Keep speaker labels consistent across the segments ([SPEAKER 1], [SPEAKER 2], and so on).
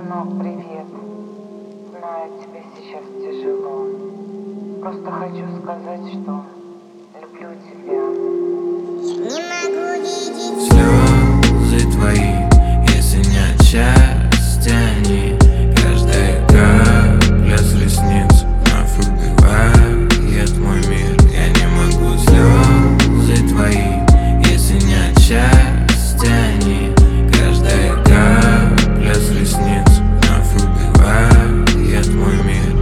[SPEAKER 1] Сынок, привет. Знаю, тебе сейчас тяжело. Просто хочу сказать, что люблю тебя.
[SPEAKER 2] Не могу видеть
[SPEAKER 3] слезы твои, если не отчасти они. Каждая капля с ресниц вновь убивает мой мир. Я не могу, слезы твои, если не отчасти они. Каждая капля с ресниц вновь убивает мой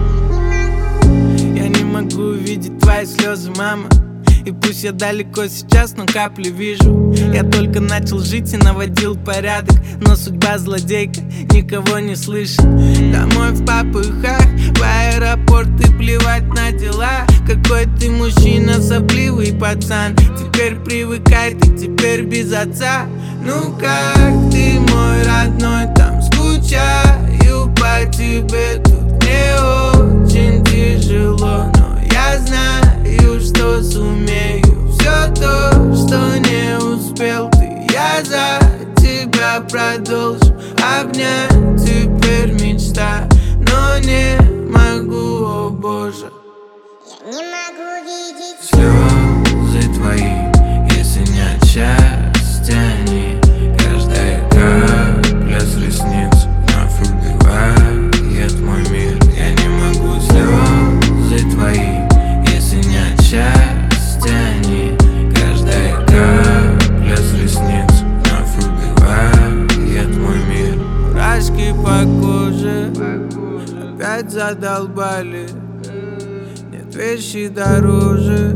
[SPEAKER 3] мир.
[SPEAKER 4] Я не могу увидеть твои слезы, мама. И пусть я далеко сейчас, но капли вижу. Я только начал жить и наводил порядок, но судьба злодейка, никого не слышит. Домой в попыхах, в аэропорт и плевать на дела. Какой ты мужчина, сопливый пацан. Теперь привыкай, ты теперь без отца. Ну как ты, мой родной, там скучаю по тебе. Тут мне очень тяжело, но я знаю, что сумею все то, что не успел ты. Я за тебя продолжу обнять, теперь мечта, но не могу, о боже.
[SPEAKER 2] Не могу видеть
[SPEAKER 3] Слезы твои, если не отчасти они. Каждая капля с ресниц вновь убивает мой мир. Я не могу, слезы твои, если не отчасти они. Каждая капля с ресниц вновь убивает мой мир.
[SPEAKER 4] Мурашки по коже опять задолбали. Нет вещи дороже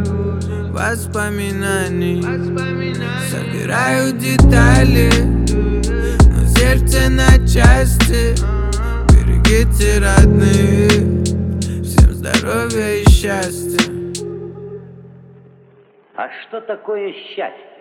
[SPEAKER 4] воспоминаний. Собираю детали, но сердце на части. Берегите, родные, всем здоровья и счастья.
[SPEAKER 5] А что такое счастье?